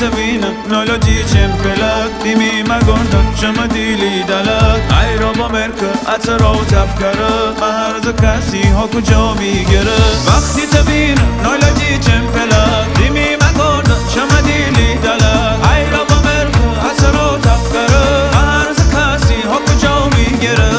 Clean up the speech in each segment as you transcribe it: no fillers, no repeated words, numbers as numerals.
تبینم نولوجی چمپلک دیمی مگردن شما دیلی دلک ای را با مرکه اترا و تفکره مهرز کسی ها کجا میگره وقتی تبینم نولوجی چمپلک دیمی مگردن شما دیلی دلک ای را با مرکه اترا و تفکره مهرز کسی ها کجا میگره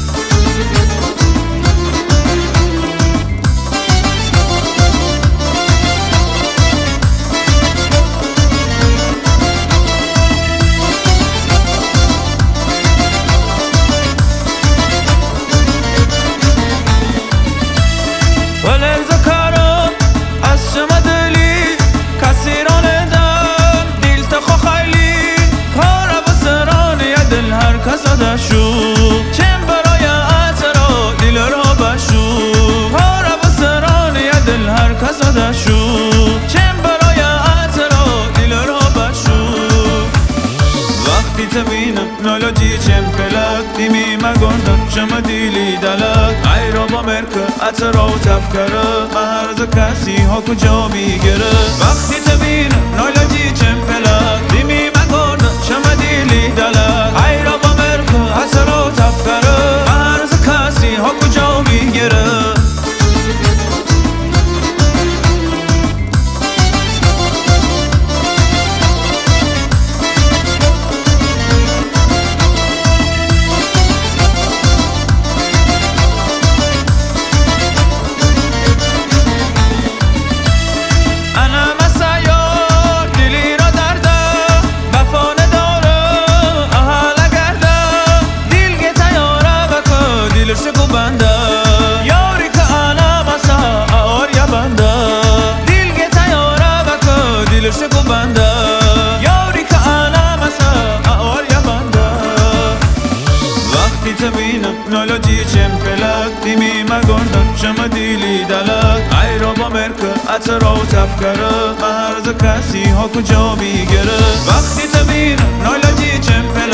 ولرز کارم از شما دلی کسی را ندم دیل تخو خیلی کار بسران یا دل هر کس دشو چم برای اترا دیل را بشو کار بسران یا دل هر کس دشو چم برای اترا دیل را بشو وقتی تبینم نولوجی چمپلک دیمی مگردن شما دیلی دلک ای را با مرکه اترا و تفکره مهرز کسی ها کجا میگره وقتی تبینم نولوجی چمپلک دیمی مگردن شما دیلی دلک ای را با مرکه اترا و تفکره مهرز کسی ها کجا میگره یاری که انا مسا آریا بنده دیل گه تیاره بکو دیلش کو بنده یاری که انا مسا آریا بنده وقتی تبینم نولوجی چمپلک دیمی مگردن شما دیلی دلک ای را با مرکه اترا و تفکره مهرز کسی ها کجا میگره وقتی تبینم نولوجی چمپلک